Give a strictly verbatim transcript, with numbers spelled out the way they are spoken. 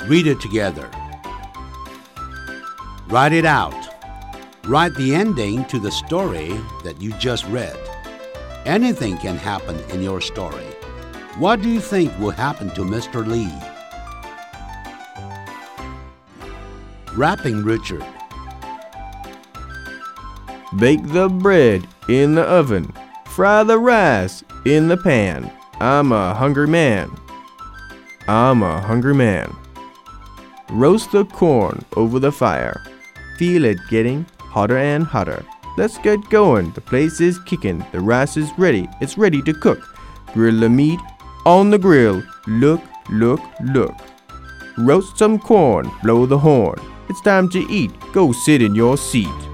Read it together. Write it out. Write the ending to the story that you just read. Anything can happen in your story. What do you think will happen to Mister Lee? Rapping Richard. Bake the bread in the oven. Fry the rice in the pan. I'm a hungry man. I'm a hungry man. Roast the corn over the fire. Feel it getting hotter and hotter. Let's get going. The place is kicking. The rice is ready. It's ready to cook. Grill the meat on the grill. Look, look, look. Roast some corn. Blow the horn. It's time to eat. Go sit in your seat.